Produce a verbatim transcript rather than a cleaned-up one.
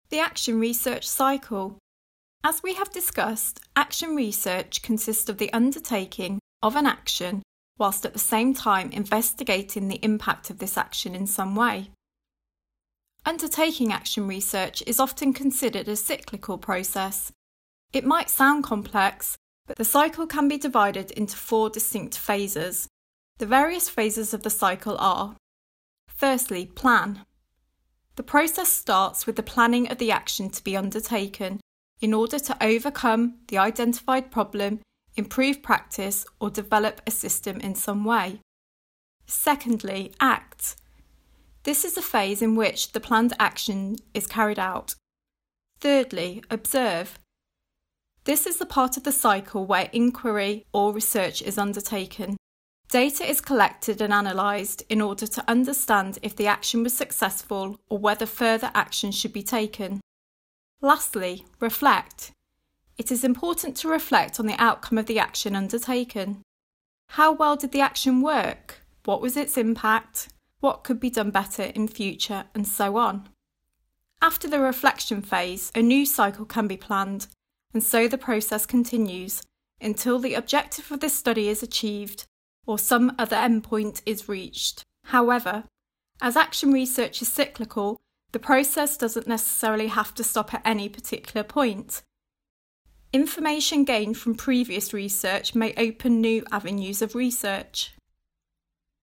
The action research cycle. As we have discussed, action research consists of the undertaking of an action whilst at the same time investigating the impact of this action in some way. Undertaking action research is often considered a cyclical process. It might sound complex, but the cycle can be divided into four distinct phases. The various phases of the cycle are: firstly, plan. The process starts with the planning of the action to be undertaken in order to overcome the identified problem, improve practice, or develop a system in some way. Secondly, act. This is a phase in which the planned action is carried out. Thirdly, observe. This is the part of the cycle where inquiry or research is undertaken. Data is collected and analysed in order to understand if the action was successful or whether further action should be taken. Lastly, reflect. It is important to reflect on the outcome of the action undertaken. How well did the action work? What was its impact? What could be done better in future? And so on. After the reflection phase, a new cycle can be planned, and so the process continues until the objective of this study is achieved or some other endpoint is reached. However, as action research is cyclical, the process doesn't necessarily have to stop at any particular point. Information gained from previous research may open new avenues of research.